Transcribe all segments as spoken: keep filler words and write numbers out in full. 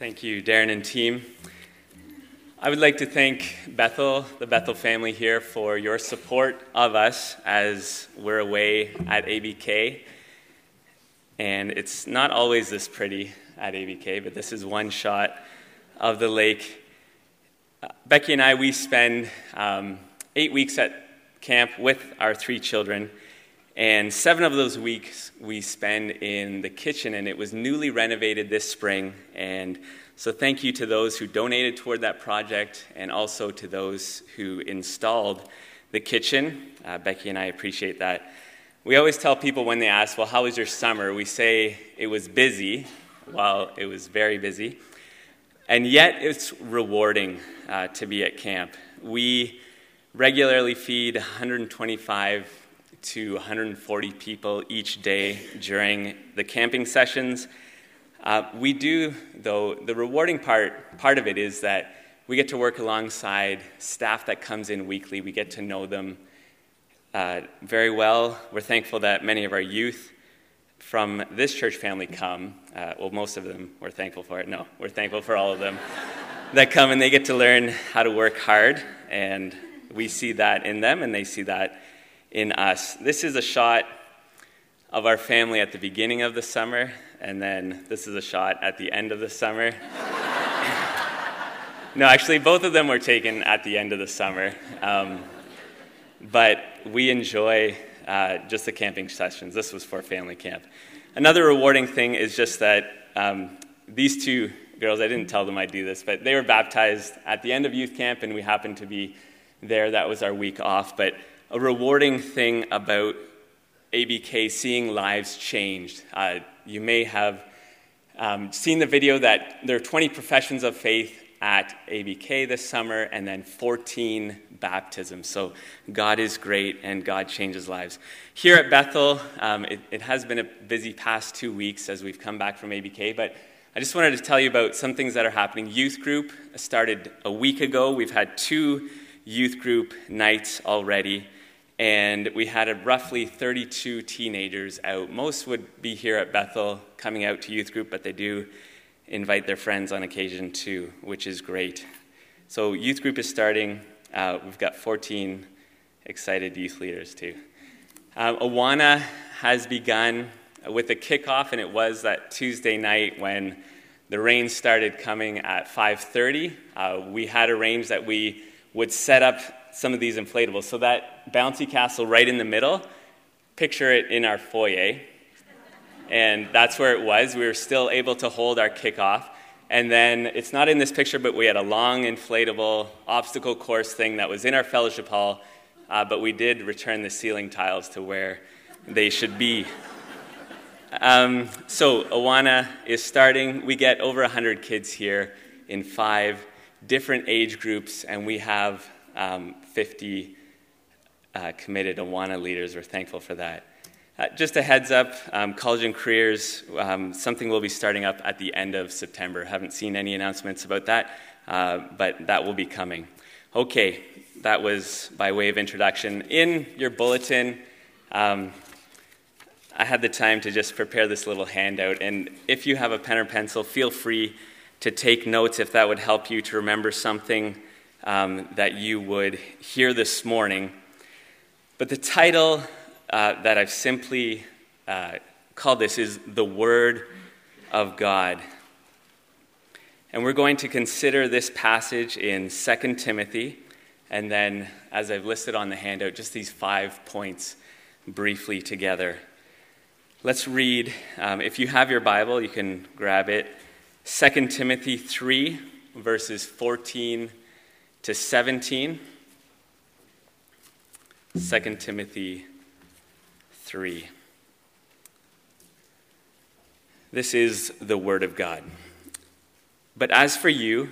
Thank you, Darren and team. I would like to thank Bethel, the Bethel family here, for your support of us as we're away at A B K. And it's not always this pretty at A B K, but this is one shot of the lake. Uh, Becky and I, we spend um, eight weeks at camp with our three children. And seven of those weeks we spend in the kitchen, and it was newly renovated this spring. And so thank you to those who donated toward that project, and also to those who installed the kitchen. Uh, Becky and I appreciate that. We always tell people when they ask, well, how was your summer? We say it was busy. Well, it was very busy. And yet it's rewarding uh, to be at camp. We regularly feed one hundred twenty-five to one hundred forty people each day during the camping sessions. Uh, we do, though, the rewarding part, part of it is that we get to work alongside staff that comes in weekly. We get to know them uh, very well. We're thankful that many of our youth from this church family come. Uh, well, most of them, we're thankful for it. No, we're thankful for all of them that come, and they get to learn how to work hard, and we see that in them, and they see that in us. This is a shot of our family at the beginning of the summer, and then this is a shot at the end of the summer. No, actually, both of them were taken at the end of the summer. Um, but we enjoy uh, just the camping sessions. This was for family camp. Another rewarding thing is just that um, these two girls, I didn't tell them I'd do this, but they were baptized at the end of youth camp, and we happened to be there. That was our week off. But a rewarding thing about A B K, seeing lives changed. Uh, you may have um, seen the video that there are twenty professions of faith at A B K this summer, and then fourteen baptisms. So God is great, and God changes lives. Here at Bethel, um, it, it has been a busy past two weeks as we've come back from A B K, but I just wanted to tell you about some things that are happening. Youth group started a week ago. We've had two youth group nights already. And we had a roughly thirty-two teenagers out. Most would be here at Bethel coming out to youth group, but they do invite their friends on occasion too, which is great. So youth group is starting. Uh, we've got fourteen excited youth leaders too. Uh, Awana has begun with a kickoff, and it was that Tuesday night when the rain started coming at five thirty. Uh, we had arranged that we would set up some of these inflatables. So that bouncy castle right in the middle, picture it in our foyer. And that's where it was. We were still able to hold our kickoff. And then, it's not in this picture, but we had a long inflatable obstacle course thing that was in our fellowship hall, uh, but we did return the ceiling tiles to where they should be. Um, so Awana is starting. We get over one hundred kids here in five different age groups, and we have Um, fifty uh, committed Awana leaders. We're thankful for that. Uh, just a heads up, um, College and Careers, um, something will be starting up at the end of September. Haven't seen any announcements about that, uh, but that will be coming. Okay, that was by way of introduction. In your bulletin, um, I had the time to just prepare this little handout, and if you have a pen or pencil, feel free to take notes if that would help you to remember something Um, that you would hear this morning. But the title uh, that I've simply uh, called this is The Word of God. And we're going to consider this passage in Second Timothy, and then, as I've listed on the handout, just these five points briefly together. Let's read. Um, if you have your Bible, you can grab it. Second Timothy three, verses fourteen to seventeen, Second Timothy three. This is the Word of God. But as for you,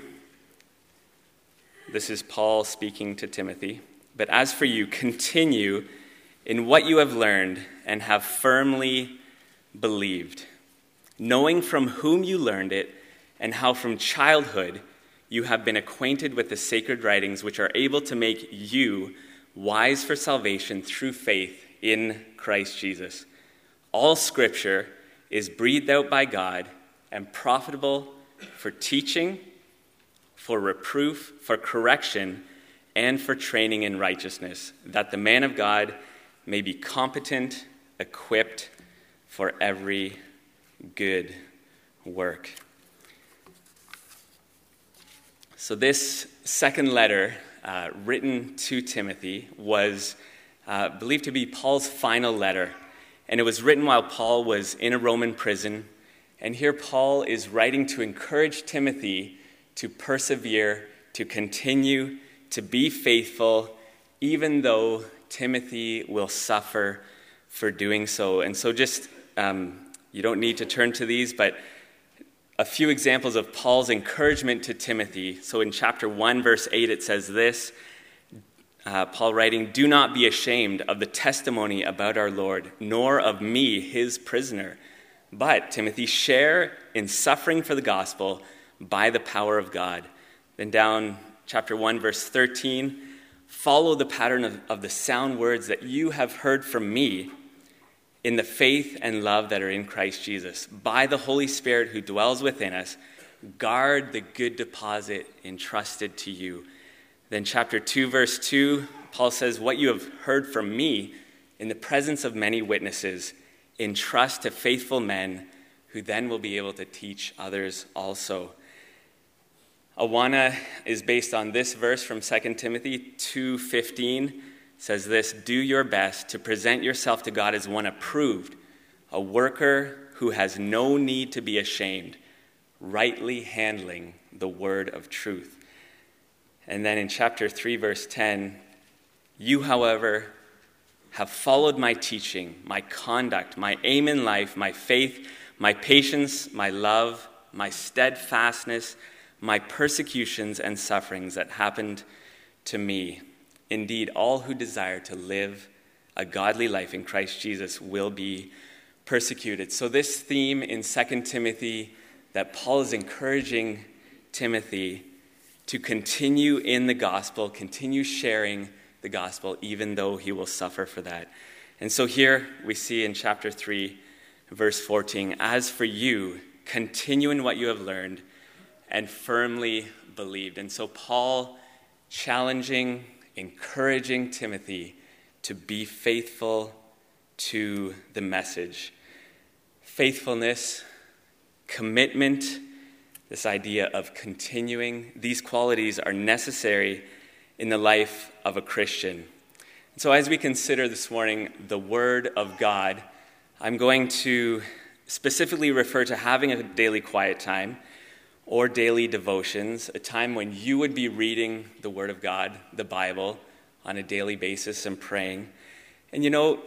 this is Paul speaking to Timothy, but as for you, continue in what you have learned and have firmly believed, knowing from whom you learned it and how from childhood you have been acquainted with the sacred writings, which are able to make you wise for salvation through faith in Christ Jesus. All Scripture is breathed out by God and profitable for teaching, for reproof, for correction, and for training in righteousness, that the man of God may be competent, equipped for every good work. So this second letter uh, written to Timothy was uh, believed to be Paul's final letter. And it was written while Paul was in a Roman prison. And here Paul is writing to encourage Timothy to persevere, to continue, to be faithful, even though Timothy will suffer for doing so. And so just, um, you don't need to turn to these, but a few examples of Paul's encouragement to Timothy. So in chapter one, verse eight, it says this, uh, Paul writing, "Do not be ashamed of the testimony about our Lord, nor of me, his prisoner. But, Timothy, share in suffering for the gospel by the power of God." Then down chapter one, verse thirteen, "Follow the pattern of, of the sound words that you have heard from me in the faith and love that are in Christ Jesus. By the Holy Spirit who dwells within us, guard the good deposit entrusted to you." Then chapter two, verse two, Paul says, "What you have heard from me in the presence of many witnesses, entrust to faithful men who then will be able to teach others also." Awana is based on this verse from Second Timothy two fifteen. Says this, "Do your best to present yourself to God as one approved, a worker who has no need to be ashamed, rightly handling the word of truth." And then in chapter three, verse ten, "You, however, have followed my teaching, my conduct, my aim in life, my faith, my patience, my love, my steadfastness, my persecutions and sufferings that happened to me. Indeed, all who desire to live a godly life in Christ Jesus will be persecuted." So this theme in Second Timothy, that Paul is encouraging Timothy to continue in the gospel, continue sharing the gospel, even though he will suffer for that. And so here we see in chapter three, verse fourteen, "As for you, continue in what you have learned and firmly believed." And so Paul challenging, encouraging Timothy to be faithful to the message. Faithfulness, commitment, this idea of continuing, these qualities are necessary in the life of a Christian. And so as we consider this morning the Word of God, I'm going to specifically refer to having a daily quiet time or daily devotions, a time when you would be reading the Word of God, the Bible, on a daily basis and praying. And you know,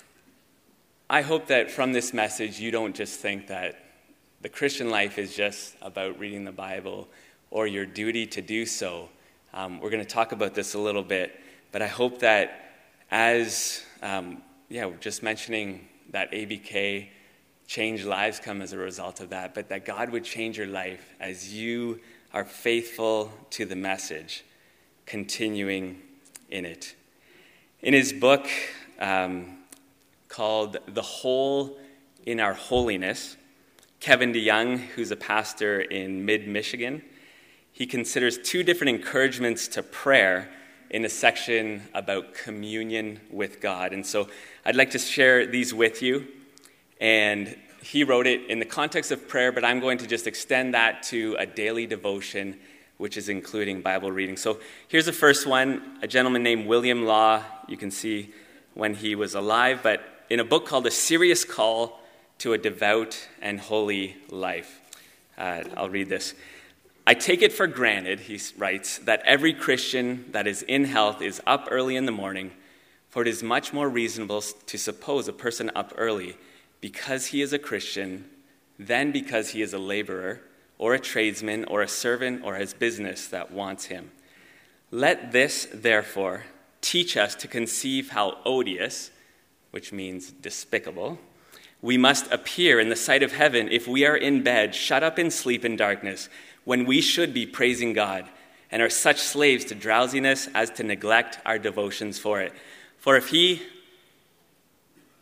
I hope that from this message you don't just think that the Christian life is just about reading the Bible or your duty to do so. Um, we're going to talk about this a little bit, but I hope that as, um, yeah, just mentioning that A B K, change lives come as a result of that, but that God would change your life as you are faithful to the message, continuing in it. In his book um, called The Hole in Our Holiness, Kevin DeYoung, who's a pastor in mid-Michigan, he considers two different encouragements to prayer in a section about communion with God. And so I'd like to share these with you. And he wrote it in the context of prayer, but I'm going to just extend that to a daily devotion, which is including Bible reading. So here's the first one, a gentleman named William Law. You can see when he was alive, but in a book called A Serious Call to a Devout and Holy Life. Uh, I'll read this. "I take it for granted," he writes, "that every Christian that is in health is up early in the morning, for it is much more reasonable to suppose a person up early because he is a Christian than because he is a laborer or a tradesman or a servant or has business that wants him. Let this, therefore, teach us to conceive how odious," which means despicable, "we must appear in the sight of heaven if we are in bed, shut up in sleep and darkness, when we should be praising God, and are such slaves to drowsiness as to neglect our devotions for it. For if he,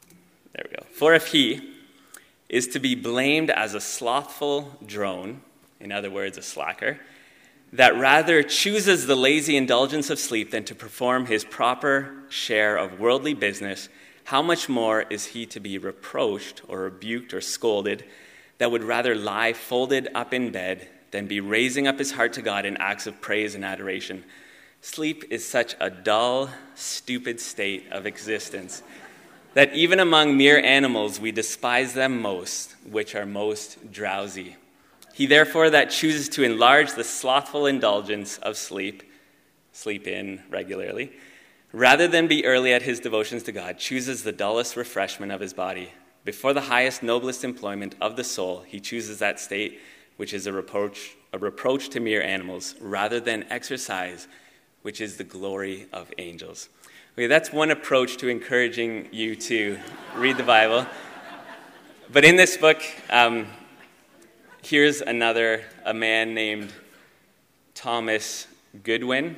there we go, for if he is to be blamed as a slothful drone, in other words, a slacker, that rather chooses the lazy indulgence of sleep than to perform his proper share of worldly business, how much more is he to be reproached or rebuked or scolded that would rather lie folded up in bed than be raising up his heart to God in acts of praise and adoration? Sleep is such a dull, stupid state of existence that even among mere animals we despise them most, which are most drowsy. He therefore that chooses to enlarge the slothful indulgence of sleep, sleep in regularly, rather than be early at his devotions to God, chooses the dullest refreshment of his body. Before the highest, noblest employment of the soul, he chooses that state which is a reproach, a reproach to mere animals, rather than exercise, which is the glory of angels. Okay, that's one approach to encouraging you to read the Bible. But in this book, um, here's another, a man named Thomas Goodwin,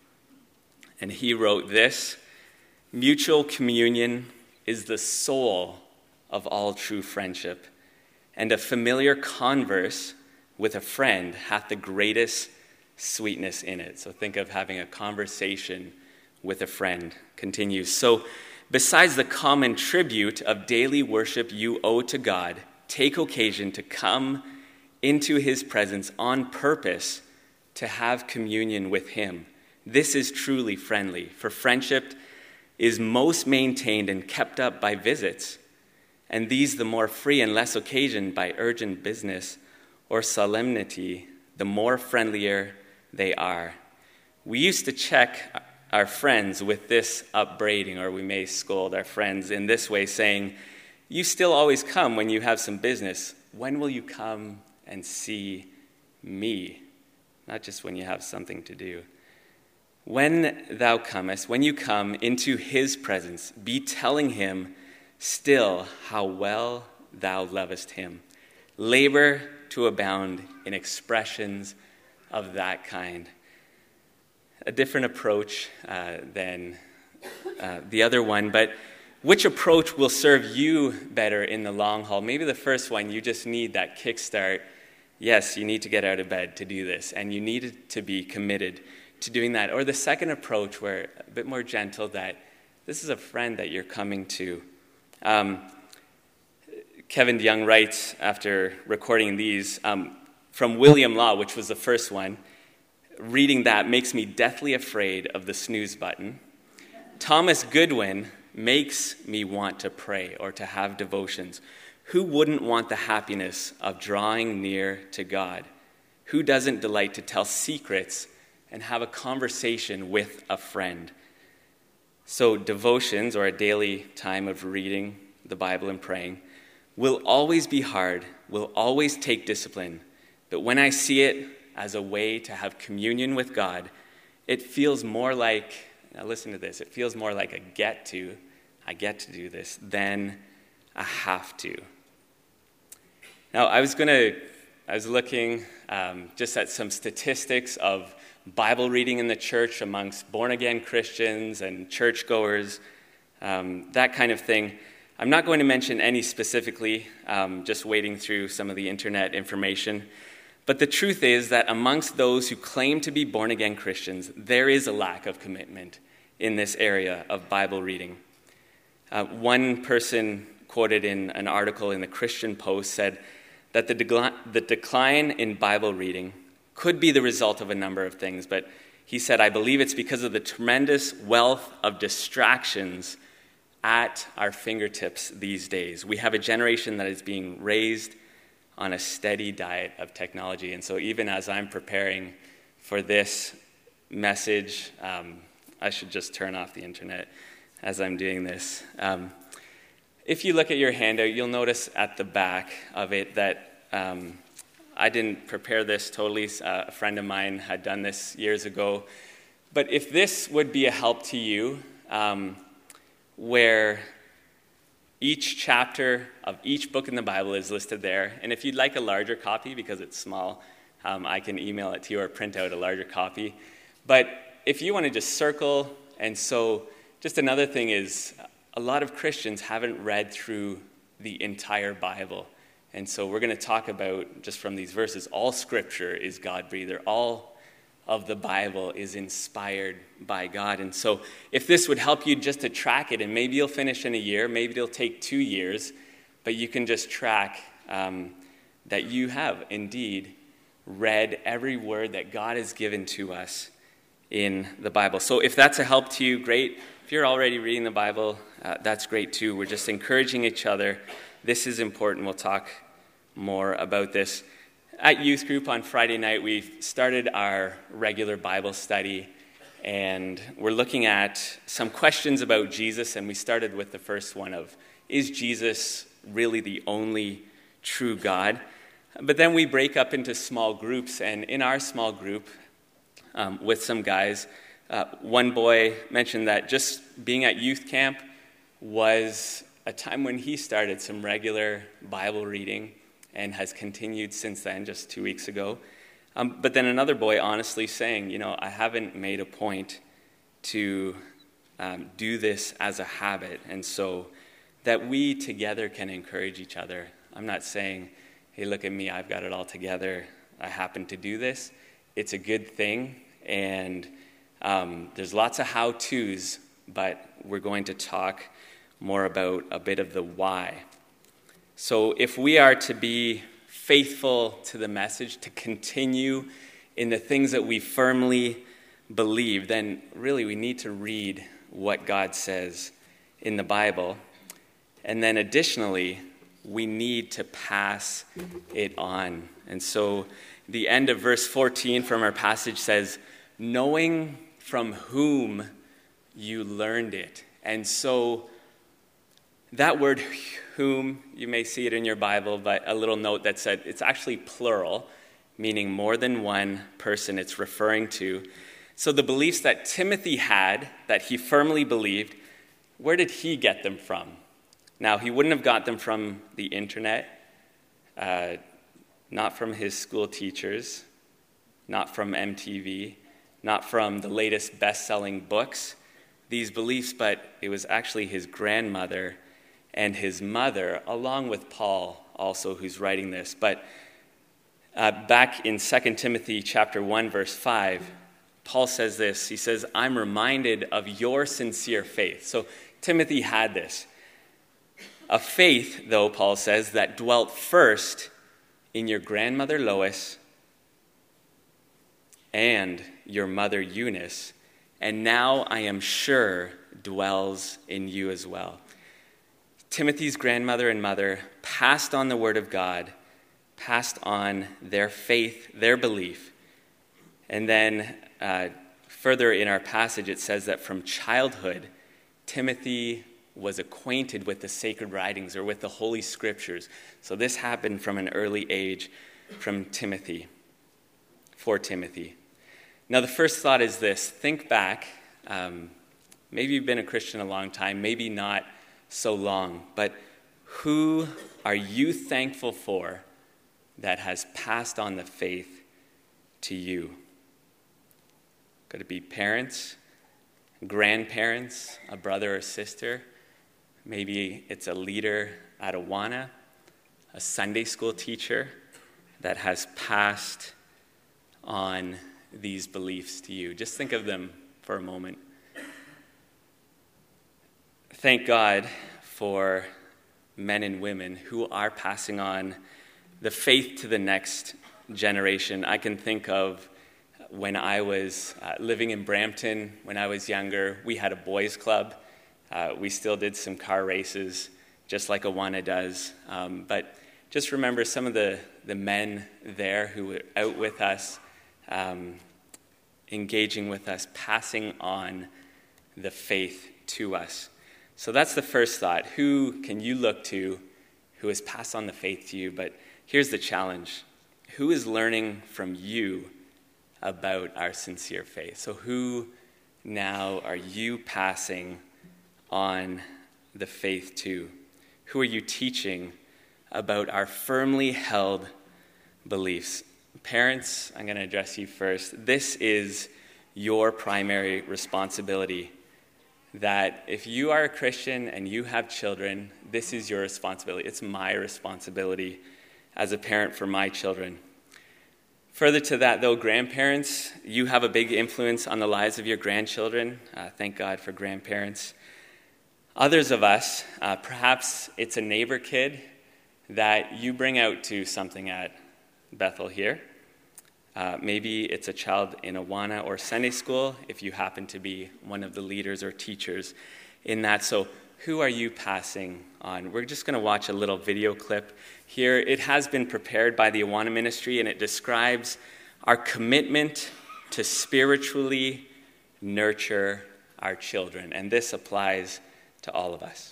and he wrote this: mutual communion is the soul of all true friendship, and a familiar converse with a friend hath the greatest sweetness in it. So think of having a conversation with a friend. Continues. So besides the common tribute of daily worship you owe to God, take occasion to come into his presence on purpose to have communion with him. This is truly friendly, for friendship is most maintained and kept up by visits, and these the more free and less occasioned by urgent business or solemnity, the more friendlier they are. We used to check our friends with this upbraiding, or we may scold our friends in this way, saying, you still always come when you have some business. When will you come and see me? Not just when you have something to do. When thou comest, when you come into his presence, be telling him still how well thou lovest him. Labor to abound in expressions of that kind. A different approach uh, than uh, the other one, but which approach will serve you better in the long haul? Maybe the first one, you just need that kickstart. Yes, you need to get out of bed to do this, and you need to be committed to doing that. Or the second approach, where a bit more gentle, that this is a friend that you're coming to. Um, Kevin DeYoung writes, after recording these, um, from William Law, which was the first one, reading that makes me deathly afraid of the snooze button. Thomas Goodwin makes me want to pray or to have devotions. Who wouldn't want the happiness of drawing near to God? Who doesn't delight to tell secrets and have a conversation with a friend? So devotions, or a daily time of reading the Bible and praying, will always be hard, will always take discipline. But when I see it as a way to have communion with God, it feels more like, now listen to this, it feels more like a get to, I get to do this, than a have to. Now, I was going to, I was looking um, just at some statistics of Bible reading in the church amongst born-again Christians and churchgoers, um, that kind of thing. I'm not going to mention any specifically, um, just wading through some of the internet information. But the truth is that amongst those who claim to be born-again Christians, there is a lack of commitment in this area of Bible reading. Uh, one person quoted in an article in the Christian Post said that the, de- the decline in Bible reading could be the result of a number of things, but he said, I believe it's because of the tremendous wealth of distractions at our fingertips these days. We have a generation that is being raised on a steady diet of technology. And so even as I'm preparing for this message, um, I should just turn off the internet as I'm doing this. Um, if you look at your handout, you'll notice at the back of it that um, I didn't prepare this totally. Uh, a friend of mine had done this years ago. But if this would be a help to you, um, where each chapter of each book in the Bible is listed there. And if you'd like a larger copy, because it's small, um, I can email it to you or print out a larger copy. But if you want to just circle, and so just another thing is, a lot of Christians haven't read through the entire Bible. And so we're going to talk about, just from these verses, all Scripture is God-breathed. All of the Bible is inspired by God. And so if this would help you just to track it, and maybe you'll finish in a year, maybe it'll take two years, but you can just track um, that you have indeed read every word that God has given to us in the Bible. So if that's a help to you, great. If you're already reading the Bible, uh, that's great too. We're just encouraging each other. This is important. We'll talk more about this. At youth group on Friday night, we started our regular Bible study, and we're looking at some questions about Jesus, and we started with the first one of, is Jesus really the only true God? But then we break up into small groups, and in our small group um, with some guys, uh, one boy mentioned that just being at youth camp was a time when he started some regular Bible reading and has continued since then, just two weeks ago. Um, but then another boy honestly saying, you know, I haven't made a point to um, do this as a habit, and so that we together can encourage each other. I'm not saying, hey, look at me, I've got it all together, I happen to do this. It's a good thing, and um, there's lots of how-tos, but we're going to talk more about a bit of the why. So if we are to be faithful to the message, to continue in the things that we firmly believe, then really we need to read what God says in the Bible. And then additionally, we need to pass it on. And so the end of verse fourteen from our passage says, knowing from whom you learned it. And so that word whom, you may see it in your Bible, but a little note that said it's actually plural, meaning more than one person it's referring to. So the beliefs that Timothy had, that he firmly believed, where did he get them from? Now, he wouldn't have got them from the internet, uh, not from his school teachers, not from M T V, not from the latest best-selling books, these beliefs, but it was actually his grandmother and his mother, along with Paul also, who's writing this. But uh, back in Second Timothy chapter one, verse five, Paul says this. He says, I'm reminded of your sincere faith. So Timothy had this. A faith, though, Paul says, that dwelt first in your grandmother Lois and your mother Eunice, and now I am sure dwells in you as well. Timothy's grandmother and mother passed on the word of God, passed on their faith, their belief. And then uh, further in our passage, it says that from childhood, Timothy was acquainted with the sacred writings or with the Holy Scriptures. So this happened from an early age from Timothy, for Timothy. Now the first thought is this. Think back. Um, maybe you've been a Christian a long time, maybe not so long, but who are you thankful for that has passed on the faith to you? Could it be parents, grandparents, a brother or sister? Maybe it's a leader at Awana, a Sunday school teacher that has passed on these beliefs to you. Just think of them for a moment. Thank God for men and women who are passing on the faith to the next generation. I can think of when I was uh, living in Brampton, when I was younger, we had a boys' club. Uh, we still did some car races, just like Awana does. Um, but just remember some of the, the men there who were out with us, um, engaging with us, passing on the faith to us. So that's the first thought. Who can you look to who has passed on the faith to you? But here's the challenge. Who is learning from you about our sincere faith? So who now are you passing on the faith to? Who are you teaching about our firmly held beliefs? Parents, I'm going to address you first. This is your primary responsibility. That if you are a Christian and you have children, this is your responsibility. It's my responsibility as a parent for my children. Further to that, though, grandparents, you have a big influence on the lives of your grandchildren. Uh, thank God for grandparents. Others of us, uh, perhaps it's a neighbor kid that you bring out to something at Bethel here. Uh, maybe it's a child in Awana or Sunday school if you happen to be one of the leaders or teachers in that. So who are you passing on? We're just going to watch a little video clip here. It has been prepared by the Awana Ministry, and it describes our commitment to spiritually nurture our children. And this applies to all of us.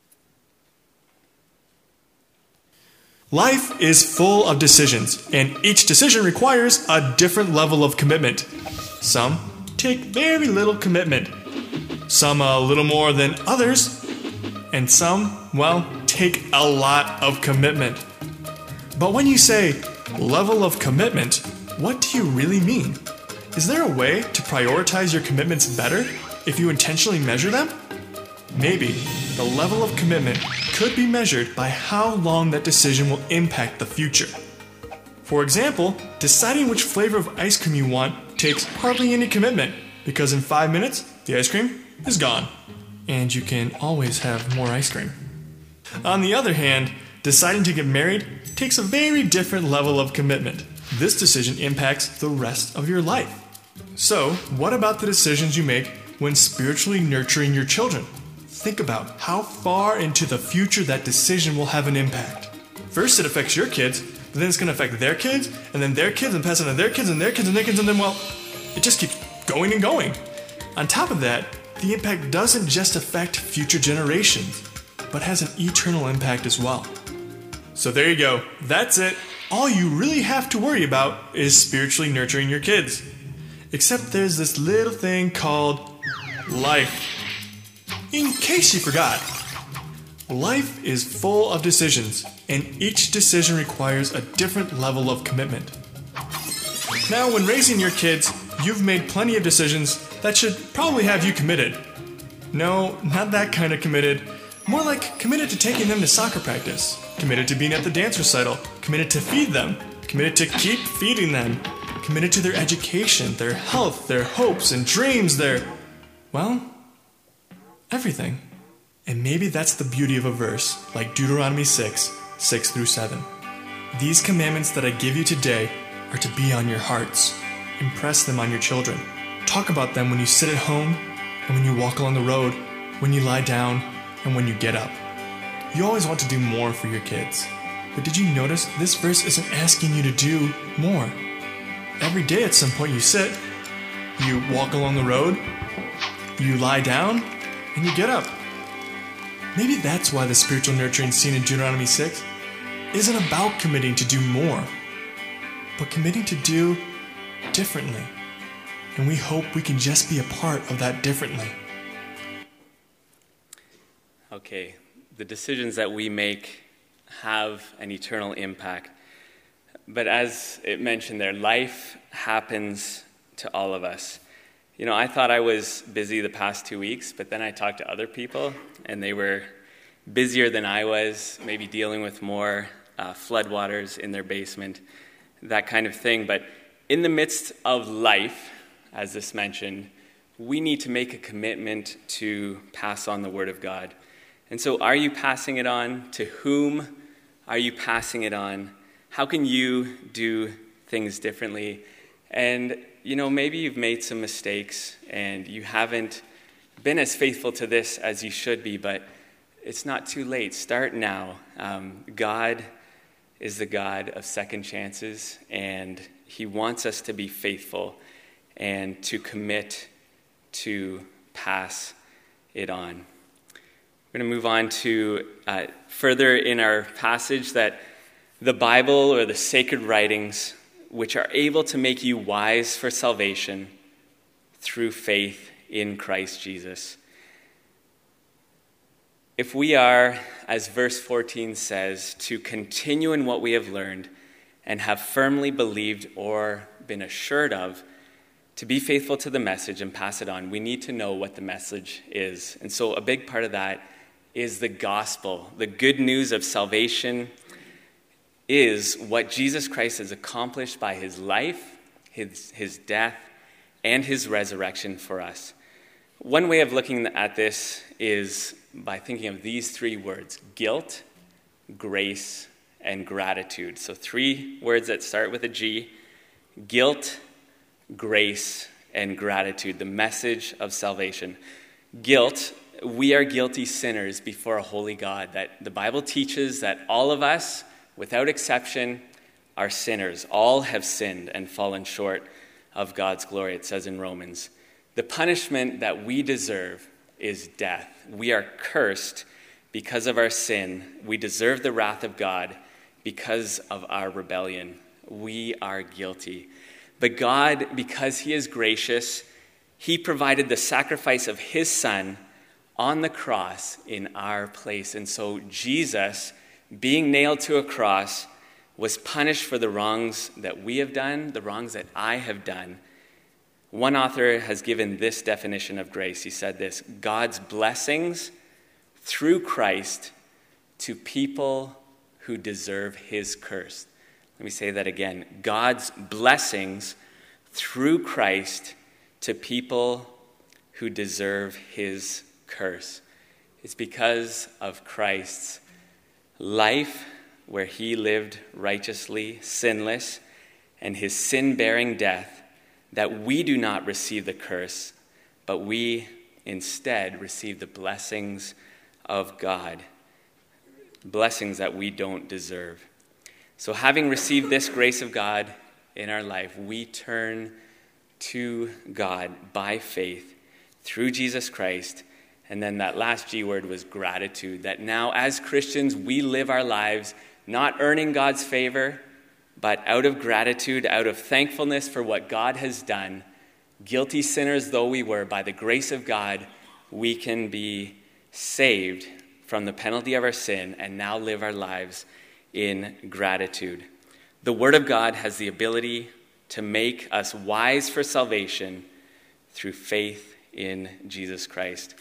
Life is full of decisions, and each decision requires a different level of commitment. Some take very little commitment, some a little more than others, and some, well, take a lot of commitment. But when you say level of commitment, what do you really mean? Is there a way to prioritize your commitments better if you intentionally measure them? Maybe the level of commitment could be measured by how long that decision will impact the future. For example, deciding which flavor of ice cream you want takes hardly any commitment, because in five minutes, the ice cream is gone, and you can always have more ice cream. On the other hand, deciding to get married takes a very different level of commitment. This decision impacts the rest of your life. So, what about the decisions you make when spiritually nurturing your children? Think about how far into the future that decision will have an impact. First, it affects your kids, but then it's going to affect their kids, and then their kids, and pass it on to their kids, and their kids, and their kids, and then, well, it just keeps going and going. On top of that, the impact doesn't just affect future generations, but has an eternal impact as well. So there you go. That's it. All you really have to worry about is spiritually nurturing your kids. Except there's this little thing called life. In case you forgot, life is full of decisions, and each decision requires a different level of commitment. Now, when raising your kids, you've made plenty of decisions that should probably have you committed. No, not that kind of committed. More like committed to taking them to soccer practice, committed to being at the dance recital, committed to feed them, committed to keep feeding them, committed to their education, their health, their hopes and dreams, their, well, everything. And maybe that's the beauty of a verse like Deuteronomy six, six through seven. These commandments that I give you today are to be on your hearts. Impress them on your children. Talk about them when you sit at home and when you walk along the road, when you lie down, and when you get up. You always want to do more for your kids. But did you notice this verse isn't asking you to do more? Every day at some point you sit, you walk along the road, you lie down, and you get up. Maybe that's why the spiritual nurturing seen in Deuteronomy six isn't about committing to do more, but committing to do differently. And we hope we can just be a part of that differently. Okay, the decisions that we make have an eternal impact. But as it mentioned there, life happens to all of us. You know, I thought I was busy the past two weeks, but then I talked to other people, and they were busier than I was, maybe dealing with more uh, floodwaters in their basement, that kind of thing. But in the midst of life, as this mentioned, we need to make a commitment to pass on the Word of God. And so are you passing it on? To whom are you passing it on? How can you do things differently? And, you know, maybe you've made some mistakes and you haven't been as faithful to this as you should be, but it's not too late. Start now. Um, God is the God of second chances, and He wants us to be faithful and to commit to pass it on. We're going to move on to uh, further in our passage that the Bible or the sacred writings, which are able to make you wise for salvation through faith in Christ Jesus. If we are, as verse fourteen says, to continue in what we have learned and have firmly believed or been assured of, to be faithful to the message and pass it on, we need to know what the message is. And so a big part of that is the gospel, the good news of salvation. is what Jesus Christ has accomplished by his life, his, his death, and his resurrection for us. One way of looking at this is by thinking of these three words: guilt, grace, and gratitude. So three words that start with a G: guilt, grace, and gratitude, the message of salvation. Guilt, we are guilty sinners before a holy God. That the Bible teaches that all of us, without exception, are sinners. All have sinned and fallen short of God's glory, it says in Romans. The punishment that we deserve is death. We are cursed because of our sin. We deserve the wrath of God because of our rebellion. We are guilty. But God, because he is gracious, he provided the sacrifice of his son on the cross in our place. And so Jesus, being nailed to a cross, was punished for the wrongs that we have done, the wrongs that I have done. One author has given this definition of grace. He said this: God's blessings through Christ to people who deserve his curse. Let me say that again. God's blessings through Christ to people who deserve his curse. It's because of Christ's life, where he lived righteously, sinless, and his sin-bearing death, that we do not receive the curse, but we instead receive the blessings of God, blessings that we don't deserve. So having received this grace of God in our life, we turn to God by faith through Jesus Christ. And then that last G word was gratitude, that now as Christians, we live our lives not earning God's favor, but out of gratitude, out of thankfulness for what God has done. Guilty sinners though we were, by the grace of God, we can be saved from the penalty of our sin and now live our lives in gratitude. The Word of God has the ability to make us wise for salvation through faith in Jesus Christ.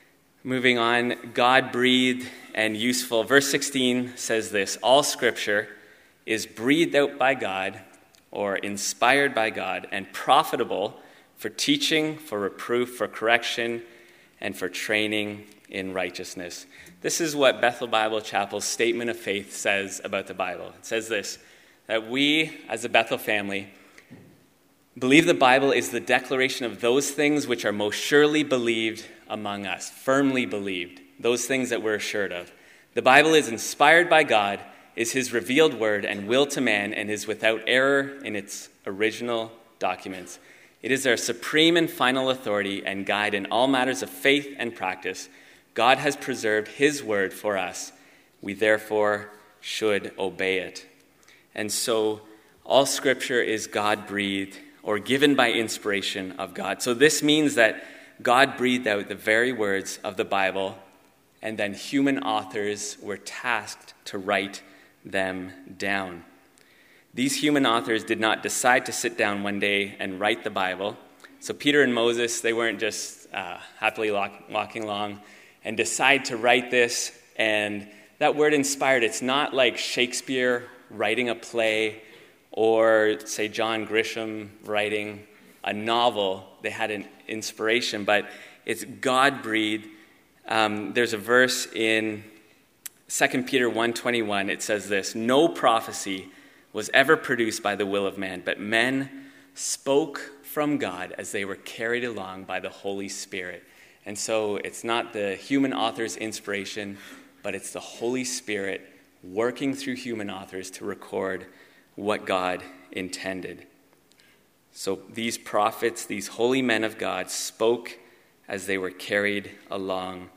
Moving on, God-breathed and useful. Verse sixteen says this: all Scripture is breathed out by God, or inspired by God, and profitable for teaching, for reproof, for correction, and for training in righteousness. This is what Bethel Bible Chapel's statement of faith says about the Bible. It says this: that we, as a Bethel family, believe the Bible is the declaration of those things which are most surely believed among us, firmly believed, those things that we're assured of. The Bible is inspired by God, is his revealed word and will to man, and is without error in its original documents. It is our supreme and final authority and guide in all matters of faith and practice. God has preserved his word for us. We therefore should obey it. And so all Scripture is God-breathed or given by inspiration of God. So this means that God breathed out the very words of the Bible, and then human authors were tasked to write them down. These human authors did not decide to sit down one day and write the Bible. So Peter and Moses, they weren't just uh, happily walk, walking along and decide to write this. And that word inspired, it's not like Shakespeare writing a play or, say, John Grisham writing a novel. They had an inspiration, but it's God-breathed. Um, there's a verse in Second Peter one twenty-one. It says this: no prophecy was ever produced by the will of man, but men spoke from God as they were carried along by the Holy Spirit. And so it's not the human author's inspiration, but it's the Holy Spirit working through human authors to record what God intended. So these prophets, these holy men of God, spoke as they were carried along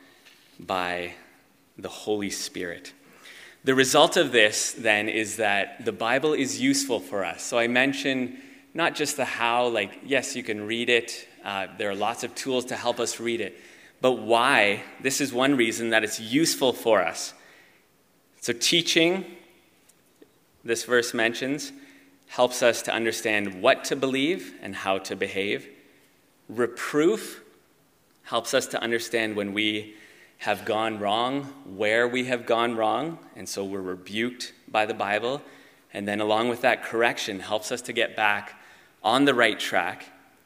by the Holy Spirit. The result of this, then, is that the Bible is useful for us. So I mentioned not just the how, like, yes, you can read it. Uh, there are lots of tools to help us read it. But why? This is one reason that it's useful for us. So teaching, this verse mentions, helps us to understand what to believe and how to behave. Reproof helps us to understand when we have gone wrong, where we have gone wrong, and so we're rebuked by the Bible. And then along with that, correction helps us to get back on the right track.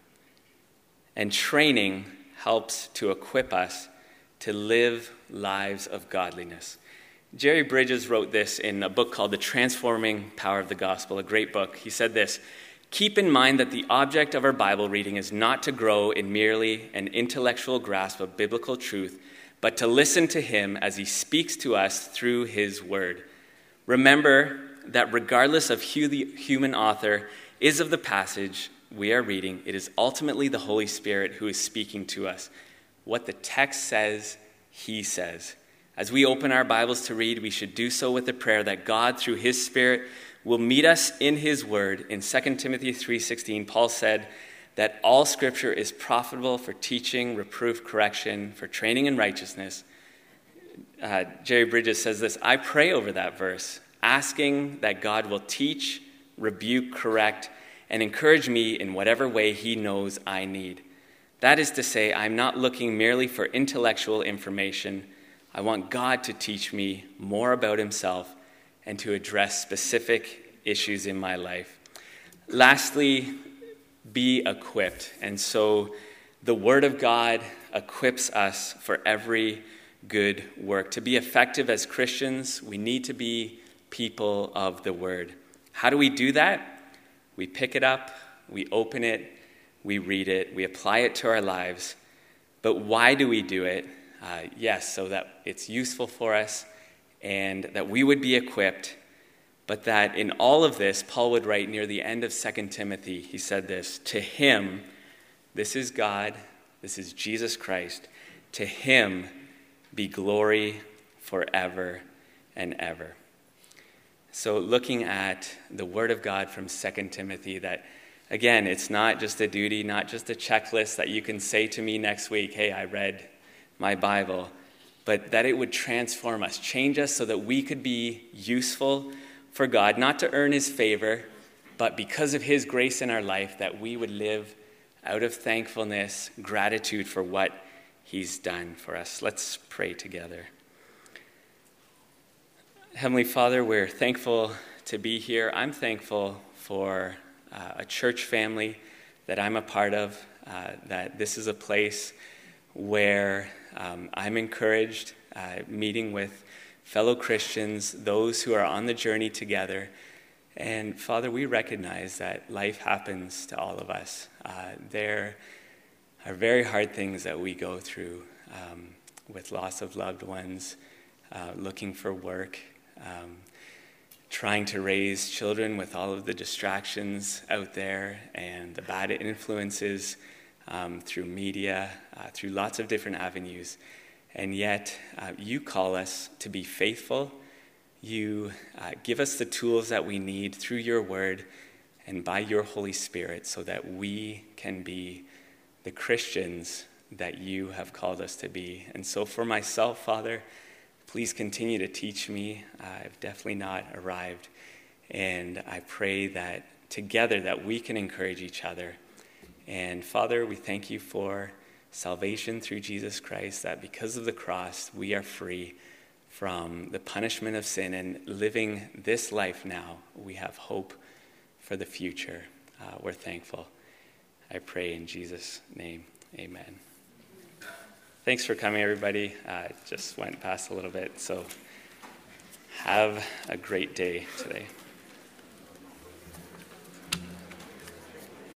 And training helps to equip us to live lives of godliness. Jerry Bridges wrote this in a book called The Transforming Power of the Gospel, a great book. He said this: "Keep in mind that the object of our Bible reading is not to grow in merely an intellectual grasp of biblical truth, but to listen to him as he speaks to us through his word. Remember that regardless of who the human author is of the passage we are reading, it is ultimately the Holy Spirit who is speaking to us. What the text says, he says. As we open our Bibles to read, we should do so with the prayer that God, through his Spirit, will meet us in his word. In Second Timothy three sixteen, Paul said that all Scripture is profitable for teaching, reproof, correction, for training in righteousness. Uh, Jerry Bridges says this: I pray over that verse, asking that God will teach, rebuke, correct, and encourage me in whatever way he knows I need. That is to say, I'm not looking merely for intellectual information. I want God to teach me more about himself and to address specific issues in my life. Lastly, be equipped. And so the Word of God equips us for every good work. To be effective as Christians, we need to be people of the Word. How do we do that? We pick it up, we open it, we read it, we apply it to our lives. But why do we do it? Uh, yes, so that it's useful for us and that we would be equipped, but that in all of this, Paul would write near the end of Second Timothy, he said this: to him, this is God, this is Jesus Christ, to him be glory forever and ever. So looking at the Word of God from Second Timothy, that again, it's not just a duty, not just a checklist that you can say to me next week, hey, I read my Bible, but that it would transform us, change us so that we could be useful for God, not to earn his favor, but because of his grace in our life, that we would live out of thankfulness, gratitude for what he's done for us. Let's pray together. Heavenly Father, we're thankful to be here. I'm thankful for uh, a church family that I'm a part of, uh, that this is a place where um, I'm encouraged, uh, meeting with fellow Christians, those who are on the journey together. And Father, we recognize that life happens to all of us. Uh, there are very hard things that we go through um, with loss of loved ones, uh, looking for work, um, trying to raise children with all of the distractions out there and the bad influences Um, through media, uh, through lots of different avenues. And yet, uh, you call us to be faithful. You uh, give us the tools that we need through your word and by your Holy Spirit so that we can be the Christians that you have called us to be. And so for myself, Father, please continue to teach me. I've definitely not arrived. And I pray that together that we can encourage each other. And Father, we thank you for salvation through Jesus Christ, that because of the cross, we are free from the punishment of sin, and living this life now, we have hope for the future. Uh, we're thankful. I pray in Jesus' name, amen. Thanks for coming, everybody. Uh, it just went past a little bit, so have a great day today.